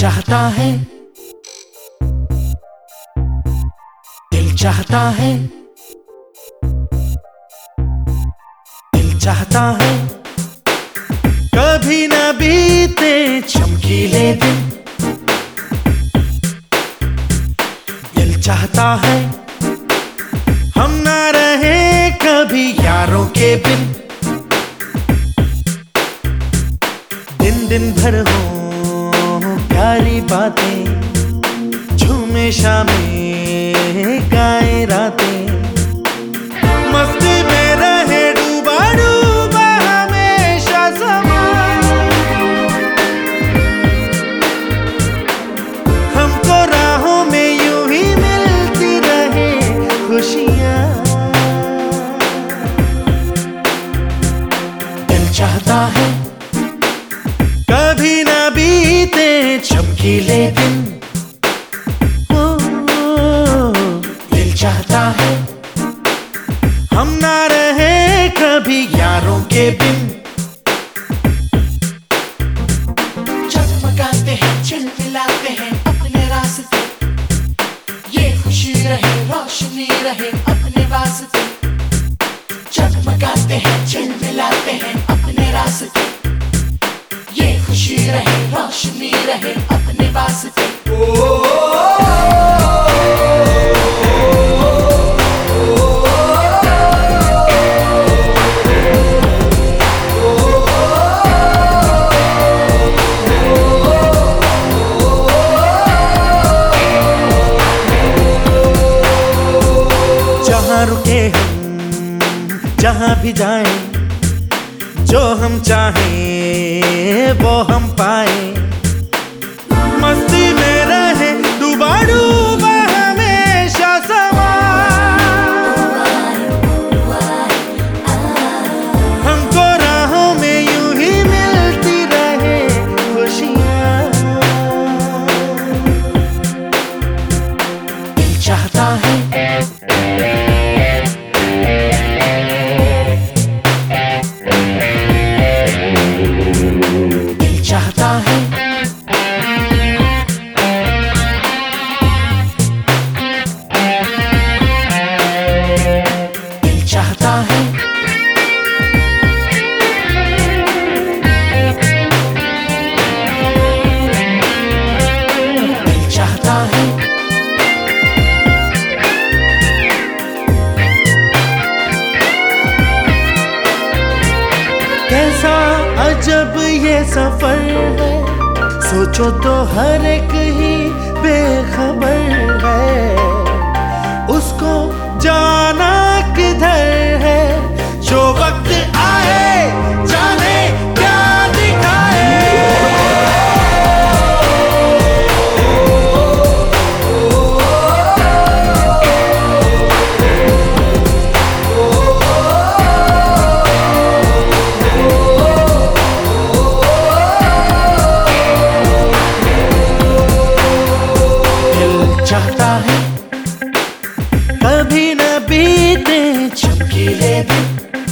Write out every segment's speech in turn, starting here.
चाहता है, दिल चाहता है, दिल चाहता है कभी न बीते चमकीले दिन। दिल चाहता है हम ना रहे कभी यारों के बिन। दिन दिन भर हो प्यारी बातें, झूमे शामें गाए रातें, मस्ती में रहे डूबा डूबा हमेशा समा। हमको राहों में यूं ही मिलती रहे खुशियाँ। दिल चाहता है कभी ना बीते चमकीले दिन। दिल चाहता है हम ना रहे कभी यारों के बिन। जगमगाते हैं चिलमिलाते हैं अपने रास्ते, ये खुशी रहे रोशनी रहे अपने वास्ते। जगमगाते हैं चिलमिलाते हैं अपने रास्ते, ये खुशी रहे रोशनी रहे अपने वास्ते। जहाँ रुके हम जहाँ भी जाएं, जो हम चाहें वो हम पाए। मस्ती में रहे डूबा डूबा हमेशा समा। हमको राहों में यूं ही मिलती रहे खुशियाँ। दिल चाहता है चाहता है दिल चाहता है दिल चाहता है। कैसा अजब ये सफर है, सोचो तो हर एक ही बेखबर है। उसको जाना किधर है, जो वक्त आए जाने क्या दिखाए। चाहता है कभी न बीते चमकीले दिन।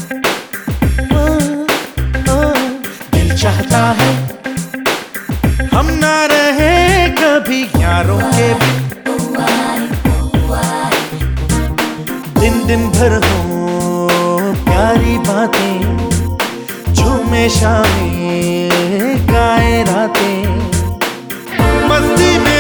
दिल चाहता है हम ना रहे कभी यारों के बिन। दिन दिन भर हो प्यारी बातें, झूमे शामें गाए रातें, मस्ती में